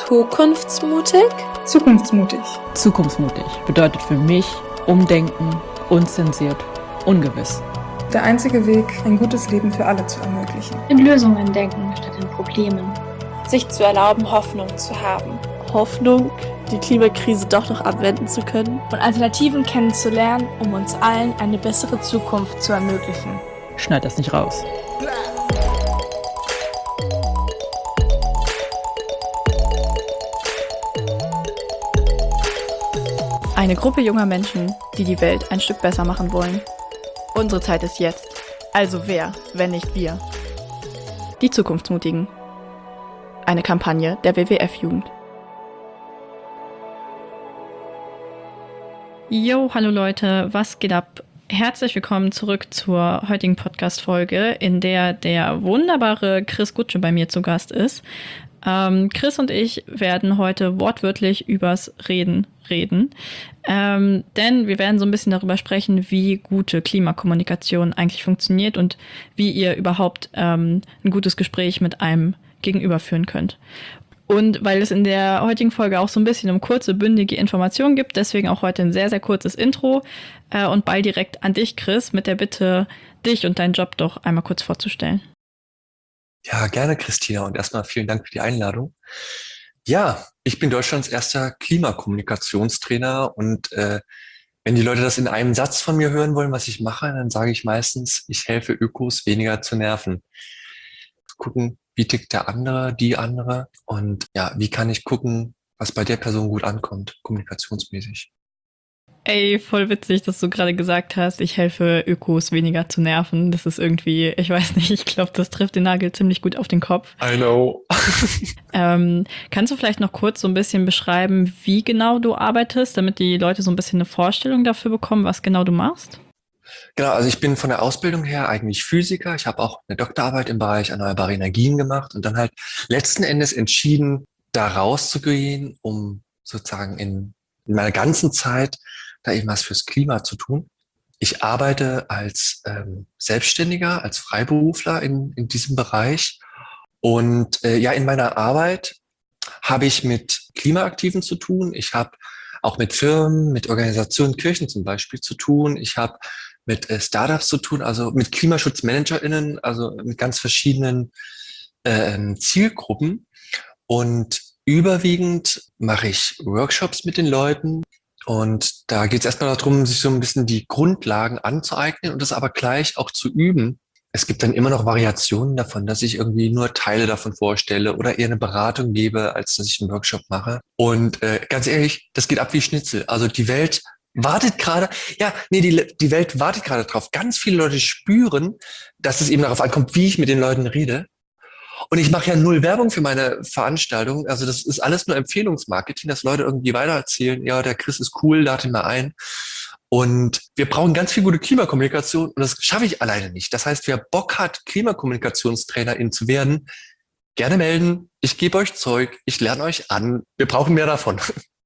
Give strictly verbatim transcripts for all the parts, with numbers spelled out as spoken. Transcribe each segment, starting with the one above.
Zukunftsmutig? Zukunftsmutig. Zukunftsmutig bedeutet für mich Umdenken, unzensiert, ungewiss. Der einzige Weg, ein gutes Leben für alle zu ermöglichen. In Lösungen denken statt in Problemen. Sich zu erlauben, Hoffnung zu haben. Hoffnung, die Klimakrise doch noch abwenden zu können. Und Alternativen kennenzulernen, um uns allen eine bessere Zukunft zu ermöglichen. Schneid das nicht raus. Eine Gruppe junger Menschen, die die Welt ein Stück besser machen wollen. Unsere Zeit ist jetzt. Also wer, wenn nicht wir? Die Zukunftsmutigen. Eine Kampagne der W W F-Jugend. Jo, hallo Leute, was geht ab? Herzlich willkommen zurück zur heutigen Podcast-Folge, in der der wunderbare Chris Gutsche bei mir zu Gast ist. Ähm, Chris und ich werden heute wortwörtlich übers Reden reden, ähm, denn wir werden so ein bisschen darüber sprechen, wie gute Klimakommunikation eigentlich funktioniert und wie ihr überhaupt ähm, ein gutes Gespräch mit einem Gegenüber führen könnt. Und weil es in der heutigen Folge auch so ein bisschen um kurze, bündige Informationen gibt, deswegen auch heute ein sehr, sehr kurzes Intro äh, und bald direkt an dich, Chris, mit der Bitte, dich und deinen Job doch einmal kurz vorzustellen. Ja, gerne, Christina. Und erstmal vielen Dank für die Einladung. Ja, ich bin Deutschlands erster Klimakommunikationstrainer und äh, wenn die Leute das in einem Satz von mir hören wollen, was ich mache, dann sage ich meistens, ich helfe Ökos, weniger zu nerven. Gucken, wie tickt der andere, die andere und ja, wie kann ich gucken, was bei der Person gut ankommt, kommunikationsmäßig. Ey, voll witzig, dass du gerade gesagt hast, ich helfe Ökos weniger zu nerven. Das ist irgendwie, ich weiß nicht, ich glaube, das trifft den Nagel ziemlich gut auf den Kopf. I know. ähm, kannst du vielleicht noch kurz so ein bisschen beschreiben, wie genau du arbeitest, damit die Leute so ein bisschen eine Vorstellung dafür bekommen, was genau du machst? Genau, also ich bin von der Ausbildung her eigentlich Physiker. Ich habe auch eine Doktorarbeit im Bereich erneuerbare Energien gemacht und dann halt letzten Endes entschieden, da rauszugehen, um sozusagen in, in meiner ganzen Zeit da eben was fürs Klima zu tun. Ich arbeite als ähm, Selbstständiger, als Freiberufler in, in diesem Bereich. Und äh, ja, in meiner Arbeit habe ich mit Klimaaktiven zu tun. Ich habe auch mit Firmen, mit Organisationen, Kirchen zum Beispiel zu tun. Ich habe mit äh, Startups zu tun, also mit KlimaschutzmanagerInnen, also mit ganz verschiedenen äh, Zielgruppen. Und überwiegend mache ich Workshops mit den Leuten. Und da geht es erstmal darum, sich so ein bisschen die Grundlagen anzueignen und das aber gleich auch zu üben. Es gibt dann immer noch Variationen davon, dass ich irgendwie nur Teile davon vorstelle oder eher eine Beratung gebe, als dass ich einen Workshop mache. Und äh, ganz ehrlich, das geht ab wie Schnitzel. Also die Welt wartet gerade, ja, nee, die, die Welt wartet gerade drauf. Ganz viele Leute spüren, dass es eben darauf ankommt, wie ich mit den Leuten rede. Und ich mache ja null Werbung für meine Veranstaltung. Also das ist alles nur Empfehlungsmarketing, dass Leute irgendwie weitererzählen, ja, der Chris ist cool, lade ihn mal ein. Und wir brauchen ganz viel gute Klimakommunikation und das schaffe ich alleine nicht. Das heißt, wer Bock hat, Klimakommunikationstrainerin zu werden, gerne melden. Ich gebe euch Zeug, ich lerne euch an. Wir brauchen mehr davon.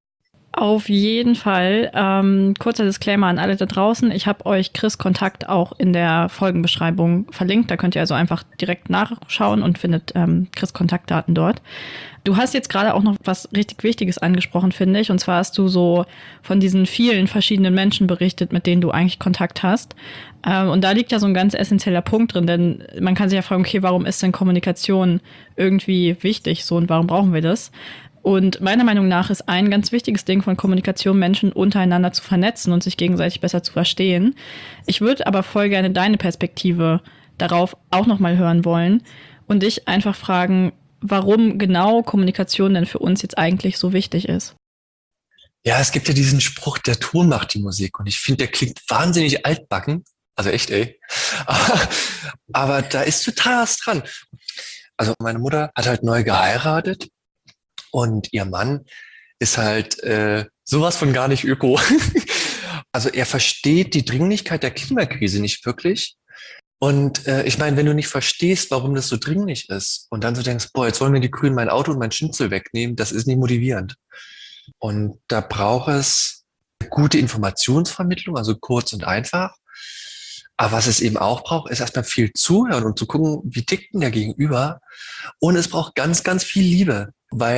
Auf jeden Fall. Ähm, kurzer Disclaimer an alle da draußen. Ich habe euch Chris' Kontakt auch in der Folgenbeschreibung verlinkt. Da könnt ihr also einfach direkt nachschauen und findet ähm, Chris' Kontaktdaten dort. Du hast jetzt gerade auch noch was richtig Wichtiges angesprochen, finde ich. Und zwar hast du so von diesen vielen verschiedenen Menschen berichtet, mit denen du eigentlich Kontakt hast. Ähm, und da liegt ja so ein ganz essentieller Punkt drin, denn man kann sich ja fragen, okay, warum ist denn Kommunikation irgendwie wichtig so und warum brauchen wir das? Und meiner Meinung nach ist ein ganz wichtiges Ding von Kommunikation, Menschen untereinander zu vernetzen und sich gegenseitig besser zu verstehen. Ich würde aber voll gerne deine Perspektive darauf auch nochmal hören wollen und dich einfach fragen, warum genau Kommunikation denn für uns jetzt eigentlich so wichtig ist. Ja, es gibt ja diesen Spruch, der Ton macht die Musik und ich finde, der klingt wahnsinnig altbacken. Also echt, ey. Aber, aber da ist total was dran. Also meine Mutter hat halt neu geheiratet. Und ihr Mann ist halt äh, sowas von gar nicht öko. Also er versteht die Dringlichkeit der Klimakrise nicht wirklich. Und äh, ich meine, wenn du nicht verstehst, warum das so dringlich ist und dann so denkst, boah, jetzt wollen mir die Grünen mein Auto und mein Schnitzel wegnehmen, das ist nicht motivierend. Und da braucht es gute Informationsvermittlung, also kurz und einfach. Aber was es eben auch braucht, ist erstmal viel zuhören und zu gucken, wie tickt denn der Gegenüber. Und es braucht ganz, ganz viel Liebe, weil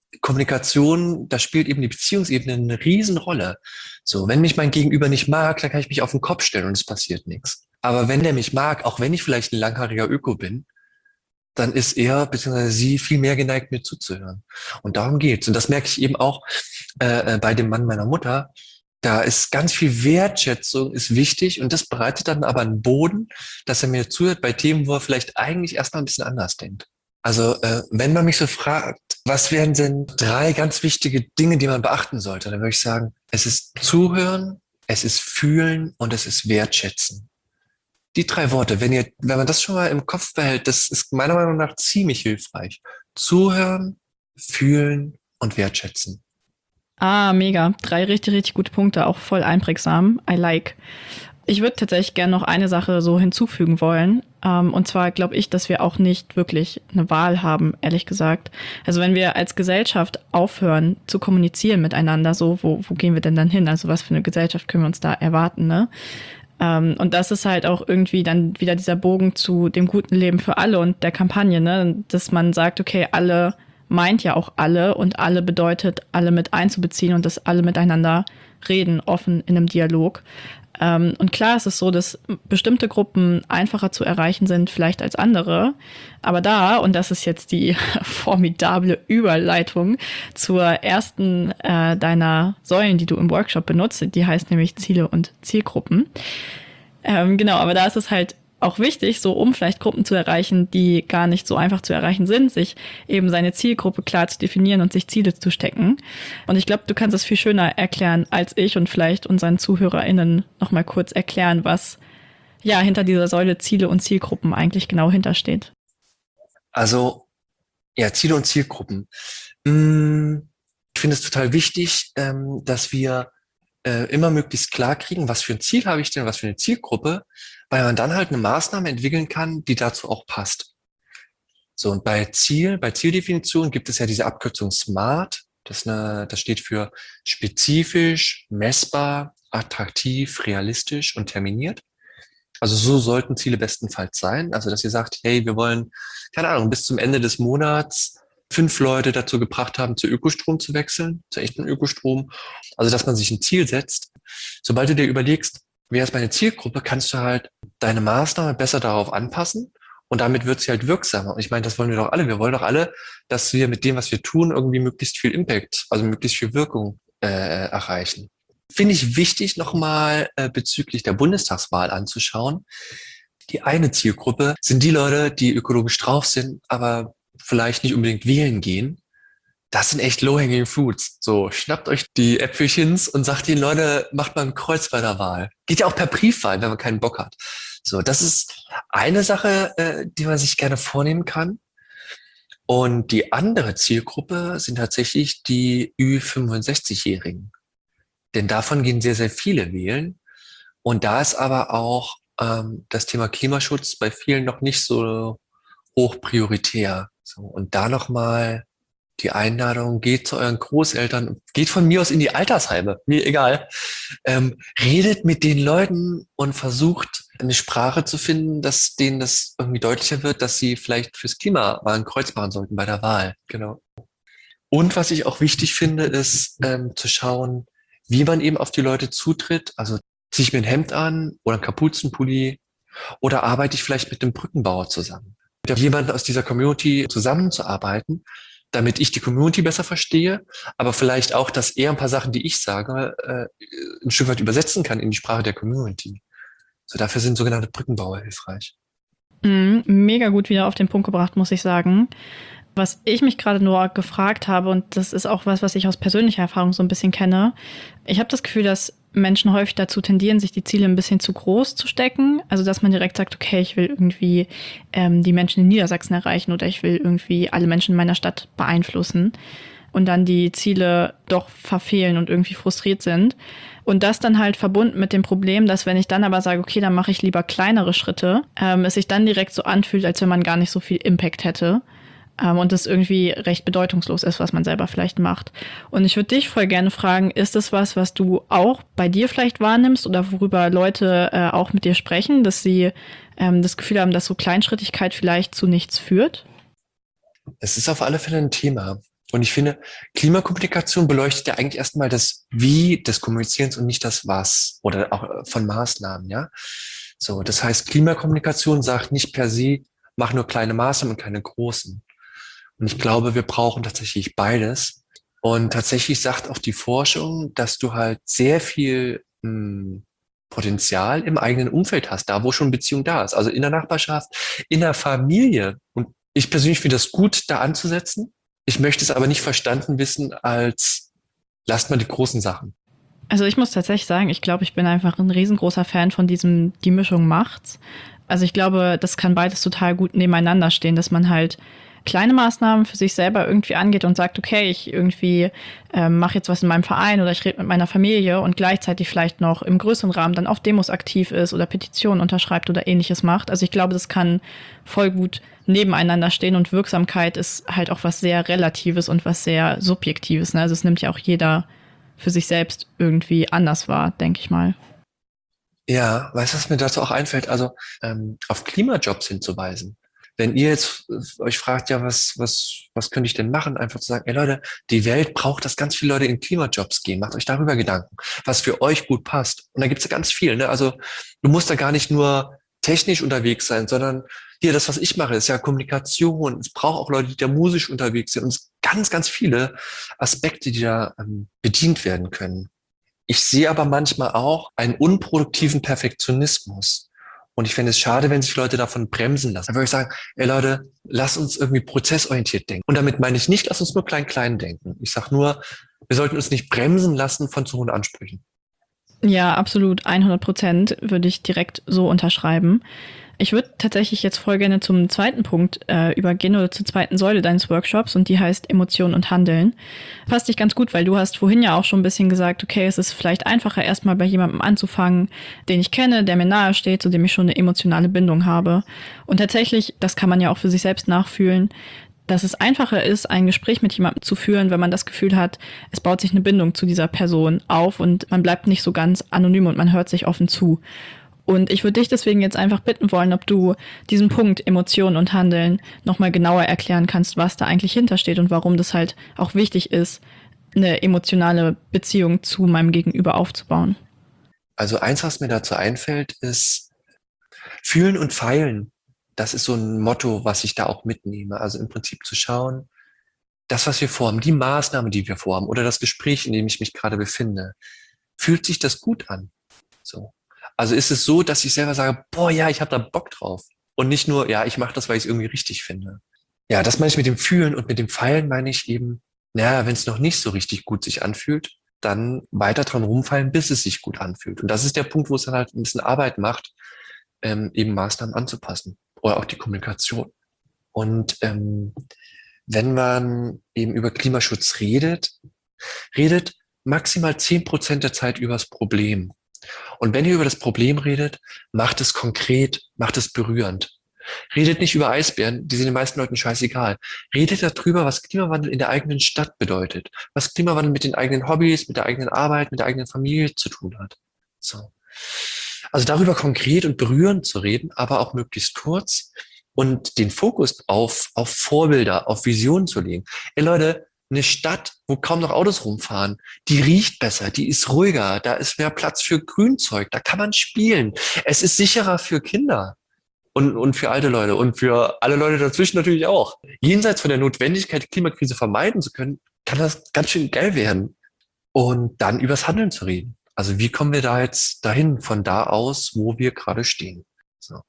Kommunikation, da spielt eben die Beziehungsebene eine Riesenrolle. So, wenn mich mein Gegenüber nicht mag, dann kann ich mich auf den Kopf stellen und es passiert nichts. Aber wenn der mich mag, auch wenn ich vielleicht ein langhaariger Öko bin, dann ist er bzw. sie viel mehr geneigt, mir zuzuhören. Und darum geht's. Und das merke ich eben auch äh, bei dem Mann meiner Mutter. Da ist ganz viel Wertschätzung, ist wichtig und das bereitet dann aber einen Boden, dass er mir zuhört bei Themen, wo er vielleicht eigentlich erstmal ein bisschen anders denkt. Also äh, wenn man mich so fragt, was wären denn drei ganz wichtige Dinge, die man beachten sollte, dann würde ich sagen, es ist Zuhören, es ist Fühlen und es ist Wertschätzen. Die drei Worte, wenn ihr, wenn man das schon mal im Kopf behält, das ist meiner Meinung nach ziemlich hilfreich. Zuhören, Fühlen und Wertschätzen. Ah, mega. Drei richtig, richtig gute Punkte, auch voll einprägsam. I like. Ich würde tatsächlich gerne noch eine Sache so hinzufügen wollen. Ähm, und zwar glaube ich, dass wir auch nicht wirklich eine Wahl haben, ehrlich gesagt. Also wenn wir als Gesellschaft aufhören zu kommunizieren miteinander, so, wo, wo gehen wir denn dann hin? Also was für eine Gesellschaft können wir uns da erwarten, ne? Ähm, und das ist halt auch irgendwie dann wieder dieser Bogen zu dem guten Leben für alle und der Kampagne, ne? Dass man sagt, okay, alle meint ja auch alle und alle bedeutet, alle mit einzubeziehen und dass alle miteinander reden, offen in einem Dialog. Ähm, und klar ist es so, dass bestimmte Gruppen einfacher zu erreichen sind vielleicht als andere. Aber da, und das ist jetzt die formidable Überleitung zur ersten äh, deiner Säulen, die du im Workshop benutzt, die heißt nämlich Ziele und Zielgruppen. Ähm, genau, aber da ist es halt auch wichtig, so um vielleicht Gruppen zu erreichen, die gar nicht so einfach zu erreichen sind, sich eben seine Zielgruppe klar zu definieren und sich Ziele zu stecken. Und ich glaube, du kannst es viel schöner erklären als ich und vielleicht unseren ZuhörerInnen nochmal kurz erklären, was ja hinter dieser Säule Ziele und Zielgruppen eigentlich genau hintersteht. Also, ja, Ziele und Zielgruppen. Ich finde es total wichtig, dass wir immer möglichst klar kriegen, was für ein Ziel habe ich denn, was für eine Zielgruppe, weil man dann halt eine Maßnahme entwickeln kann, die dazu auch passt. So, und bei Ziel, bei Zieldefinition gibt es ja diese Abkürzung SMART. Das, eine, das steht für spezifisch, messbar, attraktiv, realistisch und terminiert. Also so sollten Ziele bestenfalls sein. Also, dass ihr sagt, hey, wir wollen, keine Ahnung, bis zum Ende des Monats fünf Leute dazu gebracht haben, zu Ökostrom zu wechseln, zu echten Ökostrom. Also, dass man sich ein Ziel setzt. Sobald du dir überlegst, wer ist meine Zielgruppe, kannst du halt deine Maßnahme besser darauf anpassen und damit wird sie halt wirksamer. Und ich meine, das wollen wir doch alle. Wir wollen doch alle, dass wir mit dem, was wir tun, irgendwie möglichst viel Impact, also möglichst viel Wirkung äh, erreichen. Finde ich wichtig, nochmal äh, bezüglich der Bundestagswahl anzuschauen. Die eine Zielgruppe sind die Leute, die ökologisch drauf sind, aber vielleicht nicht unbedingt wählen gehen. Das sind echt low-hanging fruits. So, schnappt euch die Äpfelchens und sagt den Leute, macht mal ein Kreuz bei der Wahl. Geht ja auch per Briefwahl, wenn man keinen Bock hat. So, das ist eine Sache, äh, die man sich gerne vornehmen kann. Und die andere Zielgruppe sind tatsächlich die Ü fünfundsechzig-Jährigen. Denn davon gehen sehr, sehr viele wählen. Und da ist aber auch ähm, das Thema Klimaschutz bei vielen noch nicht so hoch prioritär. So, und da nochmal die Einladung, geht zu euren Großeltern, geht von mir aus in die Altersheime, mir egal. Ähm, redet mit den Leuten und versucht eine Sprache zu finden, dass denen das irgendwie deutlicher wird, dass sie vielleicht fürs Klima mal ein Kreuz machen sollten bei der Wahl. Genau. Und was ich auch wichtig finde, ist ähm, zu schauen, wie man eben auf die Leute zutritt. Also ziehe ich mir ein Hemd an oder einen Kapuzenpulli oder arbeite ich vielleicht mit einem Brückenbauer zusammen. Mit jemandem aus dieser Community zusammenzuarbeiten, damit ich die Community besser verstehe, aber vielleicht auch, dass er ein paar Sachen, die ich sage, äh, ein Stück weit übersetzen kann in die Sprache der Community. So, dafür sind sogenannte Brückenbauer hilfreich. Mm, mega gut wieder auf den Punkt gebracht, muss ich sagen. Was ich mich gerade nur gefragt habe, und das ist auch was, was ich aus persönlicher Erfahrung so ein bisschen kenne, ich habe das Gefühl, dass Menschen häufig dazu tendieren, sich die Ziele ein bisschen zu groß zu stecken. Also, dass man direkt sagt, okay, ich will irgendwie ähm, die Menschen in Niedersachsen erreichen oder ich will irgendwie alle Menschen in meiner Stadt beeinflussen und dann die Ziele doch verfehlen und irgendwie frustriert sind. Und das dann halt verbunden mit dem Problem, dass wenn ich dann aber sage, okay, dann mache ich lieber kleinere Schritte, ähm, es sich dann direkt so anfühlt, als wenn man gar nicht so viel Impact hätte. Und das irgendwie recht bedeutungslos ist, was man selber vielleicht macht. Und ich würde dich voll gerne fragen, ist das was, was du auch bei dir vielleicht wahrnimmst oder worüber Leute äh, auch mit dir sprechen, dass sie ähm, das Gefühl haben, dass so Kleinschrittigkeit vielleicht zu nichts führt? Es ist auf alle Fälle ein Thema. Und ich finde, Klimakommunikation beleuchtet ja eigentlich erstmal das Wie des Kommunizierens und nicht das Was oder auch von Maßnahmen, ja. So, das heißt, Klimakommunikation sagt nicht per se, mach nur kleine Maßnahmen und keine großen. Und ich glaube, wir brauchen tatsächlich beides. Und tatsächlich sagt auch die Forschung, dass du halt sehr viel mh, Potenzial im eigenen Umfeld hast, da wo schon Beziehung da ist. Also in der Nachbarschaft, in der Familie. Und ich persönlich finde das gut, da anzusetzen. Ich möchte es aber nicht verstanden wissen als, lasst mal die großen Sachen. Also ich muss tatsächlich sagen, ich glaube, ich bin einfach ein riesengroßer Fan von diesem, die Mischung macht's. Also ich glaube, das kann beides total gut nebeneinander stehen, dass man halt kleine Maßnahmen für sich selber irgendwie angeht und sagt, okay, ich irgendwie ähm, mache jetzt was in meinem Verein oder ich rede mit meiner Familie und gleichzeitig vielleicht noch im größeren Rahmen dann auf Demos aktiv ist oder Petitionen unterschreibt oder ähnliches macht. Also ich glaube, das kann voll gut nebeneinander stehen und Wirksamkeit ist halt auch was sehr Relatives und was sehr Subjektives. Ne? Also es nimmt ja auch jeder für sich selbst irgendwie anders wahr, denke ich mal. Ja, weißt du, was mir dazu auch einfällt? Also ähm, auf Klimajobs hinzuweisen. Wenn ihr jetzt äh, euch fragt, ja, was, was, was könnte ich denn machen? Einfach zu sagen, ey Leute, die Welt braucht, dass ganz viele Leute in Klimajobs gehen. Macht euch darüber Gedanken, was für euch gut passt. Und da gibt's ja ganz viel. Ne? Also du musst da gar nicht nur technisch unterwegs sein, sondern hier, das, was ich mache, ist ja Kommunikation. Es braucht auch Leute, die da musisch unterwegs sind. Und es ganz, ganz viele Aspekte, die da ähm, bedient werden können. Ich sehe aber manchmal auch einen unproduktiven Perfektionismus. Und ich fände es schade, wenn sich Leute davon bremsen lassen. Dann würde ich sagen, ey Leute, lass uns irgendwie prozessorientiert denken. Und damit meine ich nicht, lass uns nur klein-klein denken. Ich sage nur, wir sollten uns nicht bremsen lassen von zu hohen Ansprüchen. Ja, absolut. hundert Prozent würde ich direkt so unterschreiben. Ich würde tatsächlich jetzt voll gerne zum zweiten Punkt äh, übergehen oder zur zweiten Säule deines Workshops und die heißt Emotion und Handeln. Passt dich ganz gut, weil du hast vorhin ja auch schon ein bisschen gesagt, okay, es ist vielleicht einfacher, erstmal bei jemandem anzufangen, den ich kenne, der mir nahe steht, zu dem ich schon eine emotionale Bindung habe. Und tatsächlich, das kann man ja auch für sich selbst nachfühlen, dass es einfacher ist, ein Gespräch mit jemandem zu führen, wenn man das Gefühl hat, es baut sich eine Bindung zu dieser Person auf und man bleibt nicht so ganz anonym und man hört sich offen zu. Und ich würde dich deswegen jetzt einfach bitten wollen, ob du diesen Punkt Emotionen und Handeln nochmal genauer erklären kannst, was da eigentlich hintersteht und warum das halt auch wichtig ist, eine emotionale Beziehung zu meinem Gegenüber aufzubauen. Also eins, was mir dazu einfällt, ist fühlen und feilen. Das ist so ein Motto, was ich da auch mitnehme. Also im Prinzip zu schauen, das, was wir vorhaben, die Maßnahme, die wir vorhaben oder das Gespräch, in dem ich mich gerade befinde, fühlt sich das gut an? So. Also ist es so, dass ich selber sage, boah, ja, ich habe da Bock drauf. Und nicht nur, ja, ich mache das, weil ich es irgendwie richtig finde. Ja, das meine ich mit dem Fühlen und mit dem Feilen meine ich eben, naja, wenn es noch nicht so richtig gut sich anfühlt, dann weiter dran rumfallen, bis es sich gut anfühlt. Und das ist der Punkt, wo es dann halt ein bisschen Arbeit macht, ähm, eben Maßnahmen anzupassen. Oder auch die Kommunikation. Und ähm, wenn man eben über Klimaschutz redet, redet maximal zehn Prozent der Zeit über das Problem. Und wenn ihr über das Problem redet, macht es konkret, macht es berührend. Redet nicht über Eisbären, die sind den meisten Leuten scheißegal. Redet darüber, was Klimawandel in der eigenen Stadt bedeutet, was Klimawandel mit den eigenen Hobbys, mit der eigenen Arbeit, mit der eigenen Familie zu tun hat. So. Also darüber konkret und berührend zu reden, aber auch möglichst kurz und den Fokus auf, auf Vorbilder, auf Visionen zu legen. Ey Leute, eine Stadt, wo kaum noch Autos rumfahren, die riecht besser, die ist ruhiger, da ist mehr Platz für Grünzeug, da kann man spielen. Es ist sicherer für Kinder und, und für alte Leute und für alle Leute dazwischen natürlich auch. Jenseits von der Notwendigkeit, die Klimakrise vermeiden zu können, kann das ganz schön geil werden. Und dann übers Handeln zu reden. Also wie kommen wir da jetzt dahin, von da aus, wo wir gerade stehen? So.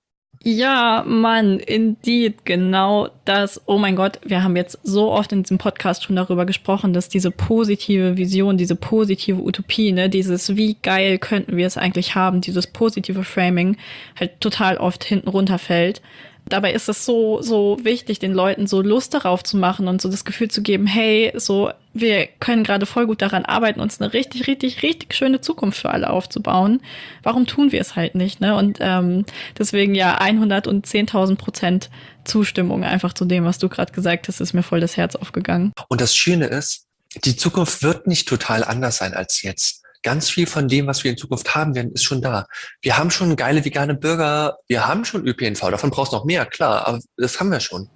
Ja, Mann, indeed, genau das. Oh mein Gott, wir haben jetzt so oft in diesem Podcast schon darüber gesprochen, dass diese positive Vision, diese positive Utopie, ne, dieses wie geil könnten wir es eigentlich haben, dieses positive Framing halt total oft hinten runterfällt. Dabei ist es so, so wichtig, den Leuten so Lust darauf zu machen und so das Gefühl zu geben, hey, so, wir können gerade voll gut daran arbeiten, uns eine richtig, richtig, richtig schöne Zukunft für alle aufzubauen. Warum tun wir es halt nicht, ne? Und ähm, deswegen ja hundertzehntausend Prozent Zustimmung einfach zu dem, was du gerade gesagt hast, ist mir voll das Herz aufgegangen. Und das Schöne ist, die Zukunft wird nicht total anders sein als jetzt. Ganz viel von dem, was wir in Zukunft haben werden, ist schon da. Wir haben schon geile vegane Burger, wir haben schon Ö P N V, davon brauchst du noch mehr, klar, aber das haben wir schon.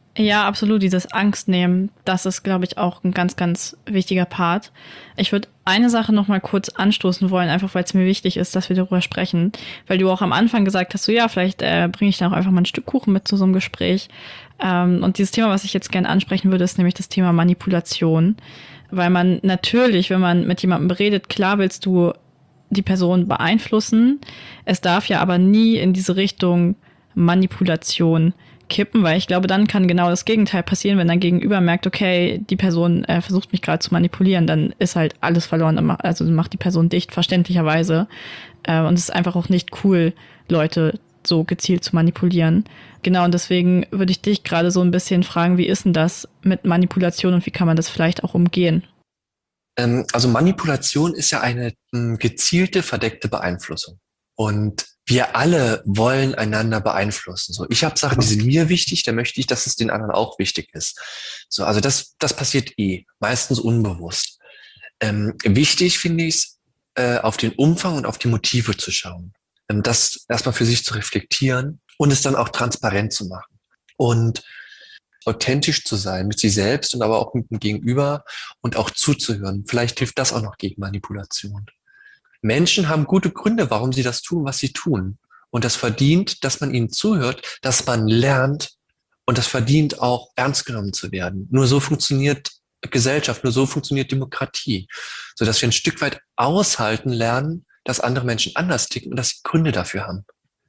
Ja, absolut. Dieses Angst nehmen, das ist, glaube ich, auch ein ganz, ganz wichtiger Part. Ich würde eine Sache noch mal kurz anstoßen wollen, einfach weil es mir wichtig ist, dass wir darüber sprechen. Weil du auch am Anfang gesagt hast, so ja, vielleicht äh, bringe ich dann auch einfach mal ein Stück Kuchen mit zu so einem Gespräch. Ähm, und dieses Thema, was ich jetzt gerne ansprechen würde, ist nämlich das Thema Manipulation. Weil man natürlich, wenn man mit jemandem redet, klar willst du die Person beeinflussen. Es darf ja aber nie in diese Richtung Manipulation kippen, weil ich glaube, dann kann genau das Gegenteil passieren, wenn dein Gegenüber merkt, okay, die Person äh, versucht mich gerade zu manipulieren, dann ist halt alles verloren, also macht die Person dicht, verständlicherweise. Äh, und es ist einfach auch nicht cool, Leute so gezielt zu manipulieren. Genau, und deswegen würde ich dich gerade so ein bisschen fragen, wie ist denn das mit Manipulation und wie kann man das vielleicht auch umgehen? Ähm, also Manipulation ist ja eine m, gezielte, verdeckte Beeinflussung. Und wir alle wollen einander beeinflussen. So, ich habe Sachen, die sind mir wichtig, da möchte ich, dass es den anderen auch wichtig ist. So, also das, das passiert eh, meistens unbewusst. Ähm, wichtig finde ich es, äh, auf den Umfang und auf die Motive zu schauen. Ähm, das erstmal für sich zu reflektieren und es dann auch transparent zu machen. Und authentisch zu sein mit sich selbst und aber auch mit dem Gegenüber und auch zuzuhören. Vielleicht hilft das auch noch gegen Manipulation. Menschen haben gute Gründe, warum sie das tun, was sie tun. Und das verdient, dass man ihnen zuhört, dass man lernt und das verdient auch, ernst genommen zu werden. Nur so funktioniert Gesellschaft, nur so funktioniert Demokratie. Sodass wir ein Stück weit aushalten lernen, dass andere Menschen anders ticken und dass sie Gründe dafür haben.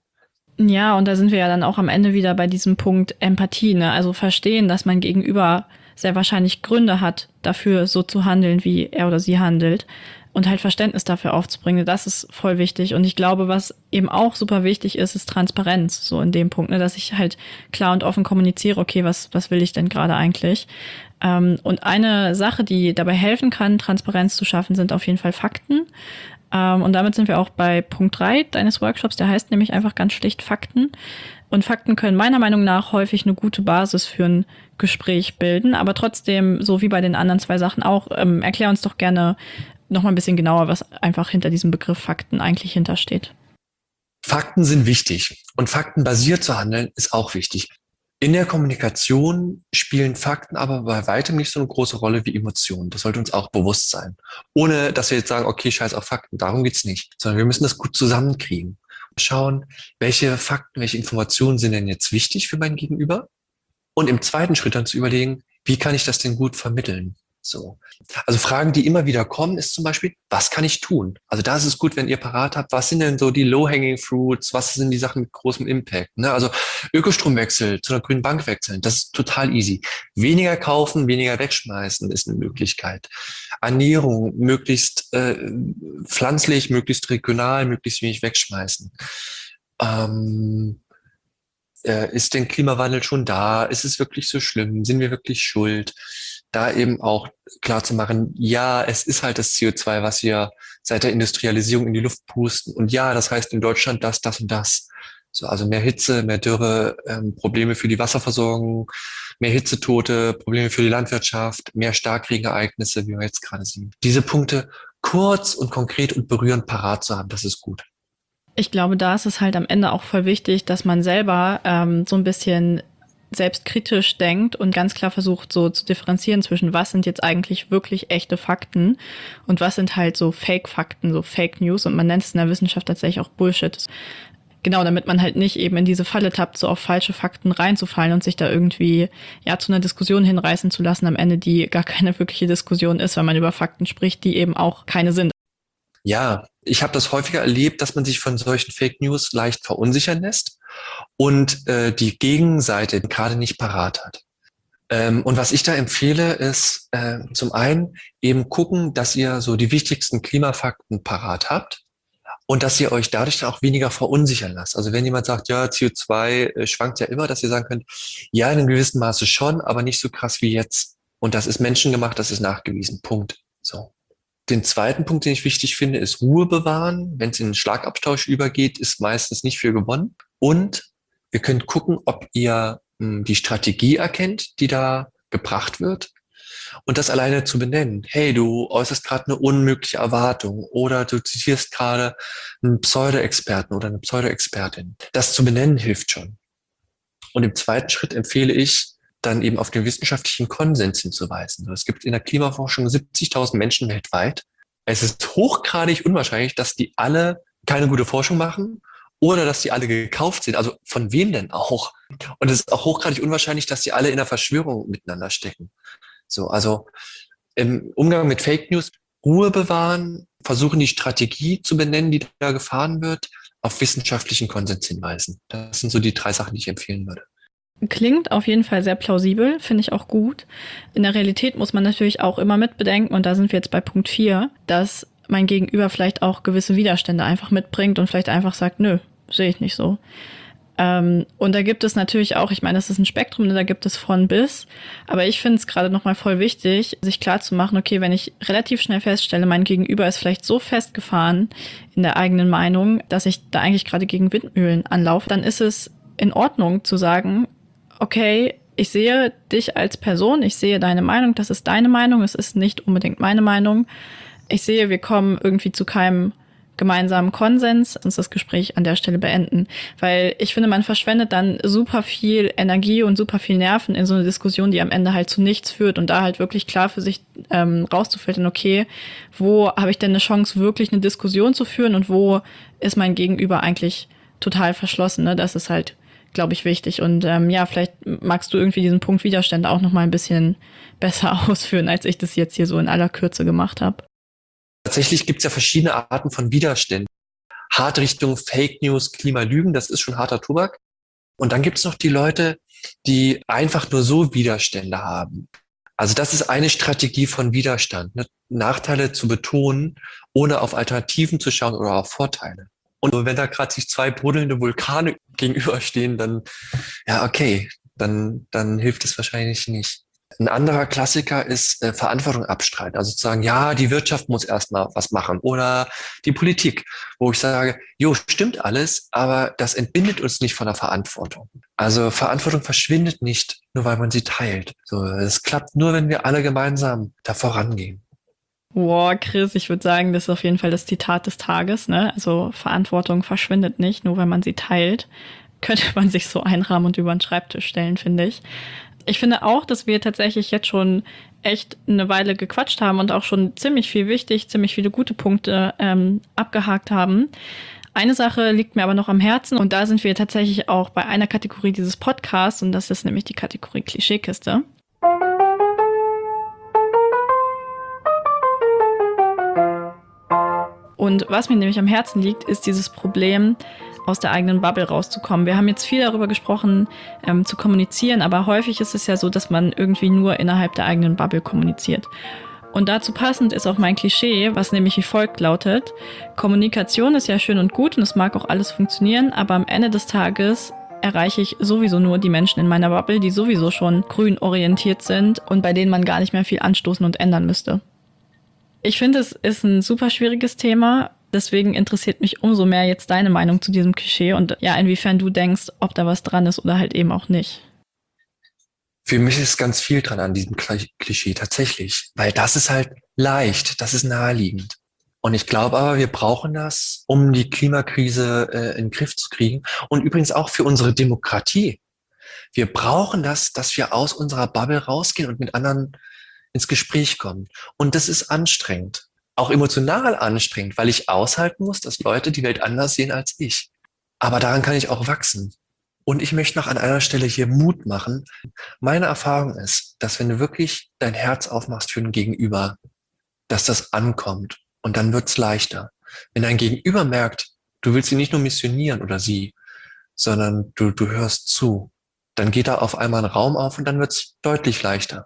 Ja, und da sind wir ja dann auch am Ende wieder bei diesem Punkt Empathie, ne? Also verstehen, dass man gegenüber sehr wahrscheinlich Gründe hat, dafür so zu handeln, wie er oder sie handelt. Und halt Verständnis dafür aufzubringen, das ist voll wichtig. Und ich glaube, was eben auch super wichtig ist, ist Transparenz, so in dem Punkt, ne, dass ich halt klar und offen kommuniziere, okay, was, was will ich denn gerade eigentlich? Ähm, und eine Sache, die dabei helfen kann, Transparenz zu schaffen, sind auf jeden Fall Fakten. Ähm, und damit sind wir auch bei Punkt drei deines Workshops, der heißt nämlich einfach ganz schlicht Fakten. Und Fakten können meiner Meinung nach häufig eine gute Basis für ein Gespräch bilden, aber trotzdem, so wie bei den anderen zwei Sachen auch, ähm, erklär uns doch gerne noch mal ein bisschen genauer, was einfach hinter diesem Begriff Fakten eigentlich hintersteht. Fakten sind wichtig und faktenbasiert zu handeln ist auch wichtig. In der Kommunikation spielen Fakten aber bei weitem nicht so eine große Rolle wie Emotionen. Das sollte uns auch bewusst sein. Ohne, dass wir jetzt sagen, okay, scheiß auf Fakten, darum geht's nicht. Sondern wir müssen das gut zusammenkriegen. Schauen, welche Fakten, welche Informationen sind denn jetzt wichtig für mein Gegenüber? Und im zweiten Schritt dann zu überlegen, wie kann ich das denn gut vermitteln? So. Also Fragen, die immer wieder kommen, ist zum Beispiel, was kann ich tun? Also da ist es gut, wenn ihr parat habt, was sind denn so die low-hanging fruits, was sind die Sachen mit großem Impact? Ne? Also Ökostromwechsel zu einer grünen Bank wechseln, das ist total easy. Weniger kaufen, weniger wegschmeißen ist eine Möglichkeit. Ernährung, möglichst äh, pflanzlich, möglichst regional, möglichst wenig wegschmeißen. Ähm, äh, ist denn Klimawandel schon da? Ist es wirklich so schlimm? Sind wir wirklich schuld? Da eben auch klar zu machen, ja, es ist halt das C O zwei, was wir seit der Industrialisierung in die Luft pusten. Und ja, das heißt in Deutschland das, das und das. So, also mehr Hitze, mehr Dürre, ähm, Probleme für die Wasserversorgung, mehr Hitzetote, Probleme für die Landwirtschaft, mehr Starkregenereignisse, wie wir jetzt gerade sehen. Diese Punkte kurz und konkret und berührend parat zu haben, das ist gut. Ich glaube, da ist es halt am Ende auch voll wichtig, dass man selber ähm, so ein bisschen selbstkritisch denkt und ganz klar versucht, so zu differenzieren zwischen was sind jetzt eigentlich wirklich echte Fakten und was sind halt so Fake-Fakten, so Fake News, und man nennt es in der Wissenschaft tatsächlich auch Bullshit. Genau, damit man halt nicht eben in diese Falle tappt, so auf falsche Fakten reinzufallen und sich da irgendwie ja zu einer Diskussion hinreißen zu lassen, am Ende die gar keine wirkliche Diskussion ist, wenn man über Fakten spricht, die eben auch keine sind. Ja, ich habe das häufiger erlebt, dass man sich von solchen Fake News leicht verunsichern lässt und äh, die Gegenseite gerade nicht parat hat. Ähm, und was ich da empfehle, ist äh, zum einen eben gucken, dass ihr so die wichtigsten Klimafakten parat habt und dass ihr euch dadurch dann auch weniger verunsichern lasst. Also wenn jemand sagt, ja, C O zwei äh, schwankt ja immer, dass ihr sagen könnt, ja, in einem gewissen Maße schon, aber nicht so krass wie jetzt. Und das ist menschengemacht, das ist nachgewiesen. Punkt. So. Den zweiten Punkt, den ich wichtig finde, ist Ruhe bewahren. Wenn es in den Schlagabtausch übergeht, ist meistens nicht viel gewonnen. Und ihr könnt gucken, ob ihr mh, die Strategie erkennt, die da gebracht wird. Und das alleine zu benennen. Hey, du äußerst gerade eine unmögliche Erwartung oder du zitierst gerade einen Pseudo-Experten oder eine Pseudo-Expertin. Das zu benennen hilft schon. Und im zweiten Schritt empfehle ich, dann eben auf den wissenschaftlichen Konsens hinzuweisen. Es gibt in der Klimaforschung siebzigtausend Menschen weltweit. Es ist hochgradig unwahrscheinlich, dass die alle keine gute Forschung machen oder dass die alle gekauft sind. Also von wem denn auch? Und es ist auch hochgradig unwahrscheinlich, dass die alle in einer Verschwörung miteinander stecken. So, also im Umgang mit Fake News Ruhe bewahren, versuchen die Strategie zu benennen, die da gefahren wird, auf wissenschaftlichen Konsens hinweisen. Das sind so die drei Sachen, die ich empfehlen würde. Klingt auf jeden Fall sehr plausibel, finde ich auch gut. In der Realität muss man natürlich auch immer mitbedenken, und da sind wir jetzt bei Punkt vier, dass mein Gegenüber vielleicht auch gewisse Widerstände einfach mitbringt und vielleicht einfach sagt, nö, sehe ich nicht so. Ähm, und da gibt es natürlich auch, ich meine, das ist ein Spektrum, da gibt es von bis, aber ich finde es gerade nochmal voll wichtig, sich klarzumachen, okay, wenn ich relativ schnell feststelle, mein Gegenüber ist vielleicht so festgefahren in der eigenen Meinung, dass ich da eigentlich gerade gegen Windmühlen anlaufe, dann ist es in Ordnung zu sagen, okay, ich sehe dich als Person, ich sehe deine Meinung, das ist deine Meinung, es ist nicht unbedingt meine Meinung. Ich sehe, wir kommen irgendwie zu keinem gemeinsamen Konsens, uns das Gespräch an der Stelle beenden. Weil ich finde, man verschwendet dann super viel Energie und super viel Nerven in so eine Diskussion, die am Ende halt zu nichts führt, und da halt wirklich klar für sich ähm, rauszufiltern, okay, wo habe ich denn eine Chance, wirklich eine Diskussion zu führen und wo ist mein Gegenüber eigentlich total verschlossen, ne? Das ist halt, glaube ich, wichtig. Und ähm, ja, vielleicht magst du irgendwie diesen Punkt Widerstände auch noch mal ein bisschen besser ausführen, als ich das jetzt hier so in aller Kürze gemacht habe. Tatsächlich gibt es ja verschiedene Arten von Widerständen. Hart Richtung Fake News, Klimalügen, das ist schon harter Tobak. Und dann gibt es noch die Leute, die einfach nur so Widerstände haben. Also das ist eine Strategie von Widerstand, ne? Nachteile zu betonen, ohne auf Alternativen zu schauen oder auf Vorteile. Und wenn da gerade sich zwei brodelnde Vulkane gegenüberstehen, dann, ja, okay, dann, dann hilft es wahrscheinlich nicht. Ein anderer Klassiker ist äh, Verantwortung abstreiten. Also zu sagen, ja, die Wirtschaft muss erstmal was machen oder die Politik, wo ich sage, jo, stimmt alles, aber das entbindet uns nicht von der Verantwortung. Also Verantwortung verschwindet nicht, nur weil man sie teilt. So, es klappt nur, wenn wir alle gemeinsam da vorangehen. Wow, Chris, ich würde sagen, das ist auf jeden Fall das Zitat des Tages, ne? Also Verantwortung verschwindet nicht, nur weil man sie teilt. Könnte man sich so einrahmen und über den Schreibtisch stellen, finde ich. Ich finde auch, dass wir tatsächlich jetzt schon echt eine Weile gequatscht haben und auch schon ziemlich viel wichtig, ziemlich viele gute Punkte ähm, abgehakt haben. Eine Sache liegt mir aber noch am Herzen, und da sind wir tatsächlich auch bei einer Kategorie dieses Podcasts, und das ist nämlich die Kategorie Klischeekiste. Und was mir nämlich am Herzen liegt, ist dieses Problem, aus der eigenen Bubble rauszukommen. Wir haben jetzt viel darüber gesprochen, ähm, zu kommunizieren, aber häufig ist es ja so, dass man irgendwie nur innerhalb der eigenen Bubble kommuniziert. Und dazu passend ist auch mein Klischee, was nämlich wie folgt lautet: Kommunikation ist ja schön und gut und es mag auch alles funktionieren, aber am Ende des Tages erreiche ich sowieso nur die Menschen in meiner Bubble, die sowieso schon grün orientiert sind und bei denen man gar nicht mehr viel anstoßen und ändern müsste. Ich finde, es ist ein super schwieriges Thema. Deswegen interessiert mich umso mehr jetzt deine Meinung zu diesem Klischee und ja, inwiefern du denkst, ob da was dran ist oder halt eben auch nicht. Für mich ist ganz viel dran an diesem Klischee tatsächlich, weil das ist halt leicht, das ist naheliegend. Und ich glaube aber, wir brauchen das, um die Klimakrise äh, in den Griff zu kriegen und übrigens auch für unsere Demokratie. Wir brauchen das, dass wir aus unserer Bubble rausgehen und mit anderen ins Gespräch kommen. Und das ist anstrengend. Auch emotional anstrengend, weil ich aushalten muss, dass Leute die Welt anders sehen als ich. Aber daran kann ich auch wachsen. Und ich möchte noch an einer Stelle hier Mut machen. Meine Erfahrung ist, dass wenn du wirklich dein Herz aufmachst für ein Gegenüber, dass das ankommt und dann wird's leichter. Wenn dein Gegenüber merkt, du willst sie nicht nur missionieren oder sie, sondern du, du hörst zu, dann geht da auf einmal ein Raum auf und dann wird's deutlich leichter.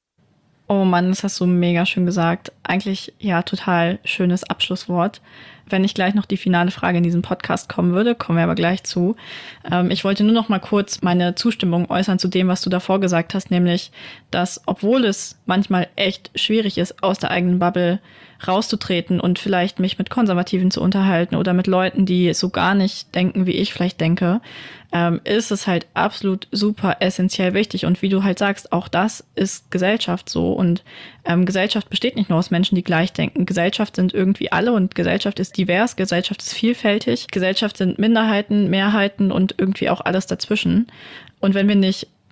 Oh Mann, das hast du mega schön gesagt. Eigentlich, ja, total schönes Abschlusswort. Wenn nicht gleich noch die finale Frage in diesem Podcast kommen würde, kommen wir aber gleich zu. Ähm, ich wollte nur noch mal kurz meine Zustimmung äußern zu dem, was du davor gesagt hast, nämlich, dass, obwohl es manchmal echt schwierig ist, aus der eigenen Bubble rauszutreten und vielleicht mich mit Konservativen zu unterhalten oder mit Leuten, die so gar nicht denken, wie ich vielleicht denke, ähm, ist es halt absolut super essentiell wichtig. Und wie du halt sagst, auch das ist Gesellschaft so. Und ähm, Gesellschaft besteht nicht nur aus Menschen, die gleich denken. Gesellschaft sind irgendwie alle und Gesellschaft ist divers, Gesellschaft ist vielfältig. Gesellschaft sind Minderheiten, Mehrheiten und irgendwie auch alles dazwischen. Und wenn wir nicht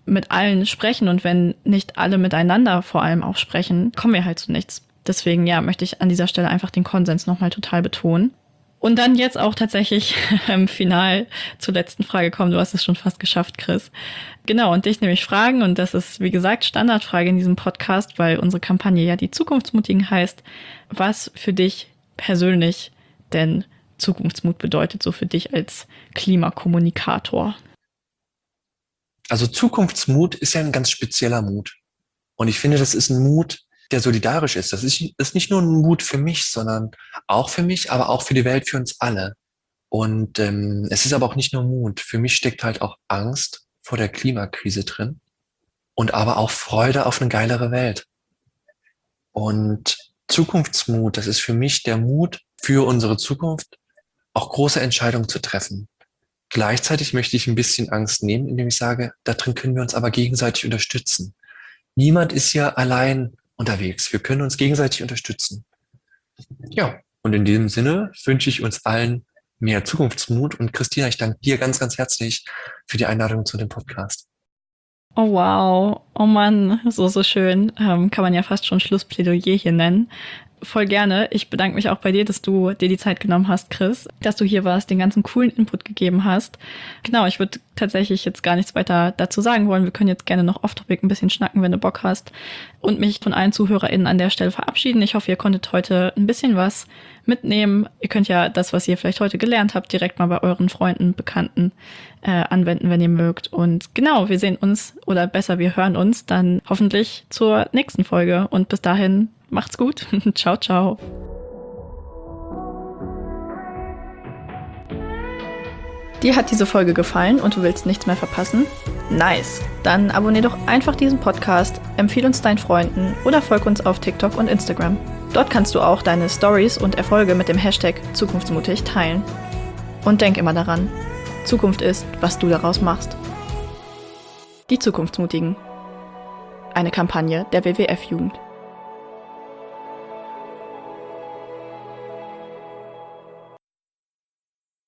mit allen sprechen und wenn nicht alle miteinander vor allem auch sprechen, kommen wir halt zu nichts. Deswegen, ja, möchte ich an dieser Stelle einfach den Konsens nochmal total betonen. Und dann jetzt auch tatsächlich im Final zur letzten Frage kommen. Du hast es schon fast geschafft, Chris. Genau, und dich nämlich fragen, und das ist, wie gesagt, Standardfrage in diesem Podcast, weil unsere Kampagne ja die Zukunftsmutigen heißt, was für dich persönlich denn Zukunftsmut bedeutet, so für dich als Klimakommunikator. Also Zukunftsmut ist ja ein ganz spezieller Mut. Und ich finde, das ist ein Mut, der solidarisch ist. Das ist, ist nicht nur ein Mut für mich, sondern auch für mich, aber auch für die Welt, für uns alle. Und ähm, es ist aber auch nicht nur Mut. Für mich steckt halt auch Angst vor der Klimakrise drin und aber auch Freude auf eine geilere Welt. Und Zukunftsmut, das ist für mich der Mut für unsere Zukunft, auch große Entscheidungen zu treffen. Gleichzeitig möchte ich ein bisschen Angst nehmen, indem ich sage, da drin können wir uns aber gegenseitig unterstützen. Niemand ist ja allein unterwegs. Wir können uns gegenseitig unterstützen. Ja, und in diesem Sinne wünsche ich uns allen mehr Zukunftsmut. Und Christina, ich danke dir ganz, ganz herzlich für die Einladung zu dem Podcast. Oh wow, oh Mann, so, so schön. Ähm, kann man ja fast schon Schlussplädoyer hier nennen. Voll gerne. Ich bedanke mich auch bei dir, dass du dir die Zeit genommen hast, Chris, dass du hier warst, den ganzen coolen Input gegeben hast. Genau, ich würde tatsächlich jetzt gar nichts weiter dazu sagen wollen. Wir können jetzt gerne noch off-topic ein bisschen schnacken, wenn du Bock hast. Und mich von allen ZuhörerInnen an der Stelle verabschieden. Ich hoffe, ihr konntet heute ein bisschen was mitnehmen. Ihr könnt ja das, was ihr vielleicht heute gelernt habt, direkt mal bei euren Freunden, Bekannten äh, anwenden, wenn ihr mögt. Und genau, wir sehen uns, oder besser, wir hören uns dann hoffentlich zur nächsten Folge. Und bis dahin, macht's gut. Ciao, ciao. Dir hat diese Folge gefallen und du willst nichts mehr verpassen? Nice! Dann abonnier doch einfach diesen Podcast, empfehle uns deinen Freunden oder folg uns auf TikTok und Instagram. Dort kannst du auch deine Stories und Erfolge mit dem Hashtag Zukunftsmutig teilen. Und denk immer daran, Zukunft ist, was du daraus machst. Die Zukunftsmutigen. Eine Kampagne der W W F-Jugend.